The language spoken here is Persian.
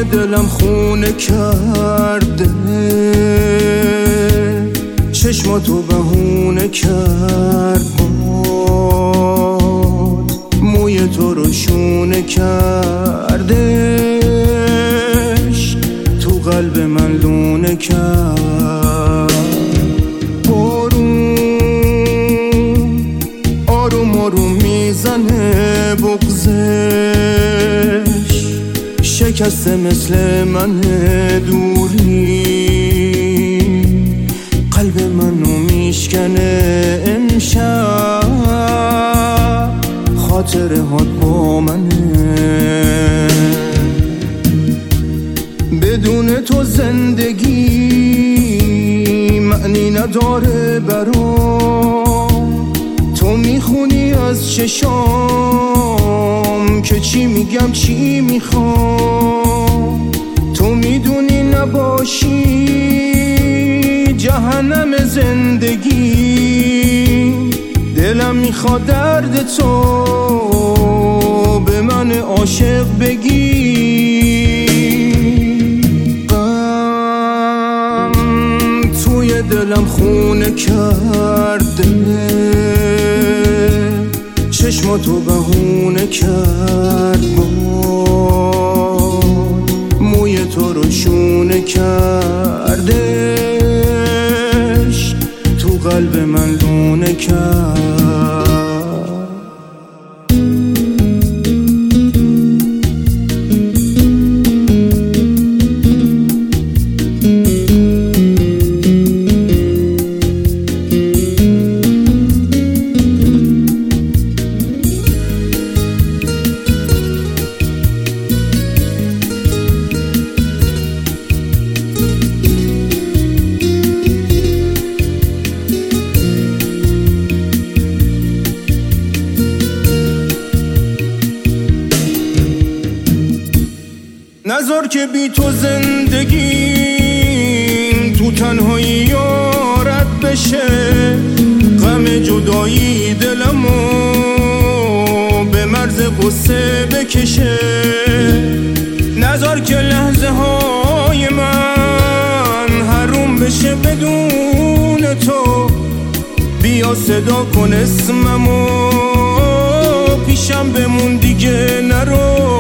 دلم خونه کرده، چشماتو بهونه کرد باد، موی تو رو شونه کردش، تو قلب من لونه کرد. بارون آروم آروم میزنه بغزش، شکسته مثل من دوری، قلب منو میشکنه امشب، خاطره هات با منه. بدون تو زندگی معنی نداره برام، تو میخونی از چشام که چی میگم چی میخوام، تو میدونی نباشی جهنم زندگی، دلم میخواد درد تو به من عاشق بگی. غم توی دلم خونه کرده، چشماتو بهونه کرد باد، موی تو رو شونه کردش، تو قلب من لونه کرد. نذار که بی تو زندگیم تو تنهایی یارت بشه، غم جدایی دلمو به مرز قصه بکشه. نذار که لحظه های من حروم بشه بدون تو، بیا صدا کن اسممو پیشم بمون دیگه نرو.